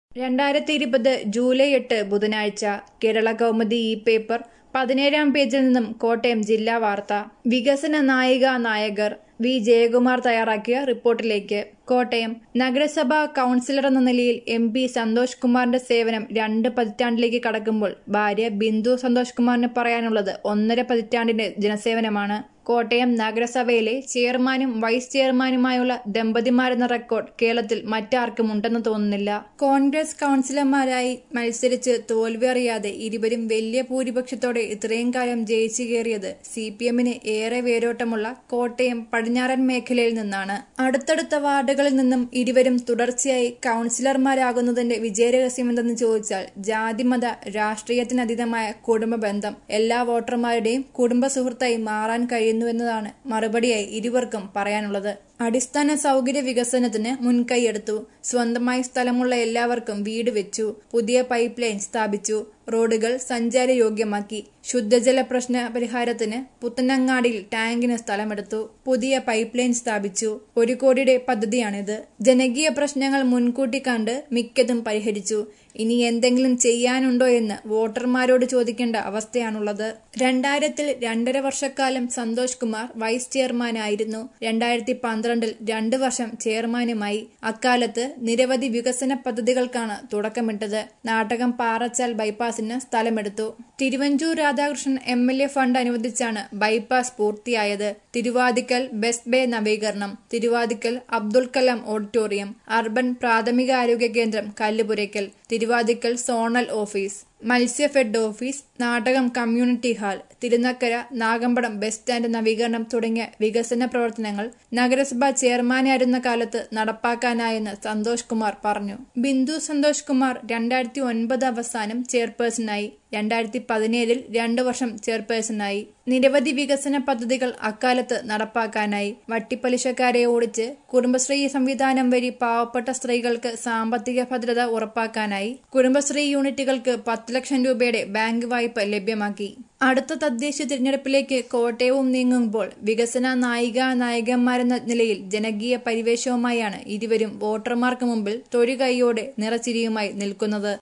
2020 July 8 ബുധനാഴ്ച കേരള കൗമുദി ഈ paper 17-ാം പേജിൽ നിന്നും കോട്ടയം ജില്ലാ വാർത്ത. വികസന നായിക നായകർ വി ജയകുമാർ തയ്യാറാക്കിയ റിപ്പോർട്ടിലേക്ക്. കോട്ടയം നഗരസഭാ കൌൺസിലർ എന്ന നിലയിൽ MP സന്തോഷ് കുമാറിന്റെ സേവനം 2 പതിറ്റാണ്ടിലേക്ക് കടക്കുമ്പോൾ ഭാര്യ ബിന്ദു സന്തോഷ് കുമാറിന് പറയാനുള്ളത് 1.5 പതിറ്റാണ്ടിന്റെ ജനസേവനമാണ്. കോട്ടയം നഗരസഭയിലെ ചെയർമാനും വൈസ് ചെയർമാനുമായുള്ള ദമ്പതിമാരെന്ന റെക്കോർഡ് കേരളത്തിൽ മറ്റാർക്കും ഉണ്ടെന്ന് തോന്നുന്നില്ല. കോൺഗ്രസ് കൌൺസിലർമാരായി മത്സരിച്ച് തോൽവി അറിയാതെ ഇരുവരും വലിയ ഭൂരിപക്ഷത്തോടെ ഇത്രയും കാലം ജയിച്ചു കയറിയത് CPM-ന് ഏറെ വേരോട്ടമുള്ള കോട്ടയം പടിഞ്ഞാറൻ മേഖലയിൽ നിന്നാണ്. അടുത്തടുത്ത വാർഡുകളിൽ നിന്നും ഇരുവരും തുടർച്ചയായി കൌൺസിലർമാരാകുന്നതിന്റെ വിജയരഹസ്യമെന്തെന്ന് ചോദിച്ചാൽ ജാതിമത രാഷ്ട്രീയത്തിനതീതമായ കുടുംബ ബന്ധം, എല്ലാ വോട്ടർമാരുടെയും കുടുംബ സുഹൃത്തായി മാറാൻ കഴിയുന്നുവെന്നതാണ് മറുപടിയായി ഇരുവർക്കും പറയാനുള്ളത്. അടിസ്ഥാന സൗകര്യ വികസനത്തിന് മുൻകൈയെടുത്തു. സ്വന്തമായി സ്ഥലമുള്ള എല്ലാവർക്കും വീട് വെച്ചു. പുതിയ പൈപ്പ് ലൈൻ സ്ഥാപിച്ചു. റോഡുകൾ സഞ്ചാരയോഗ്യമാക്കി. ശുദ്ധജല പ്രശ്ന പരിഹാരത്തിന് പുത്തനങ്ങാടിയിൽ ടാങ്കിന് സ്ഥലമെടുത്തു. പുതിയ പൈപ്പ് ലൈൻ സ്ഥാപിച്ചു. 1 കോടിയുടെ പദ്ധതിയാണിത്. ജനകീയ പ്രശ്നങ്ങൾ മുൻകൂട്ടി കണ്ട് മിക്കതും പരിഹരിച്ചു. ഇനി എന്തെങ്കിലും ചെയ്യാനുണ്ടോ എന്ന് വോട്ടർമാരോട് ചോദിക്കേണ്ട അവസ്ഥയാണുള്ളത്. 2000-ൽ 2.5 വർഷക്കാലം സന്തോഷ് കുമാർ വൈസ് ചെയർമാനായിരുന്നു. 2012-ൽ 2 വർഷം ചെയർമാനുമായി. അക്കാലത്ത് നിരവധി വികസന പദ്ധതികൾക്കാണ് തുടക്കമിട്ടത്. നാട്ടകം പാറച്ചാൽ ബൈപ്പാസിന് സ്ഥലമെടുത്തു. തിരുവഞ്ചൂർ രാധാകൃഷ്ണൻ MLA ഫണ്ട് അനുവദിച്ചാണ് ബൈപ്പാസ് പൂർത്തിയായത്. തിരുവാതിക്കൽ ബെസ്റ്റ് ബേ നവീകരണം, തിരുവാതിക്കൽ അബ്ദുൽ കലാം ഓഡിറ്റോറിയം, അർബൻ പ്രാഥമികാരോഗ്യ കേന്ദ്രം Kallupurackal, Thiruvathukkal zonal office, Matsyafed office, Nattakom community hall, Thirunakkara Nagampadam bus stand നവീകരണം തുടങ്ങിയ വികസന പ്രവർത്തനങ്ങൾ നഗരസഭാ ചെയർമാനായിരുന്ന കാലത്ത് നടപ്പാക്കാനായെന്ന് സന്തോഷ് കുമാർ പറഞ്ഞു. ബിന്ദു സന്തോഷ് കുമാർ 2009 അവസാനം ചെയർപേഴ്സണായി. 2017-ൽ 2 വർഷം ചെയർപേഴ്സണായി. നിരവധി വികസന പദ്ധതികൾ അക്കാലത്ത് നടപ്പാക്കാനായി. വട്ടിപ്പലിശക്കാരെ ഓടിച്ച് കുടുംബശ്രീ സംവിധാനം വഴി പാവപ്പെട്ട സ്ത്രീകൾക്ക് സാമ്പത്തിക ഭദ്രത ഉറപ്പാക്കാനായി. കുടുംബശ്രീ യൂണിറ്റുകൾക്ക് 10 ലക്ഷം രൂപയുടെ ബാങ്ക് വായ്പ ലഭ്യമാക്കി. അടുത്ത തദ്ദേശ തിരഞ്ഞെടുപ്പിലേക്ക് കോട്ടയവും നീങ്ങുമ്പോൾ വികസന നായികമാരെന്ന നിലയിൽ ജനകീയ പരിവേഷവുമായാണ് ഇരുവരും വോട്ടർമാർക്ക് മുമ്പിൽ തൊഴുകൈയോടെ നിറച്ചിരിയുമായി നിൽക്കുന്നത്.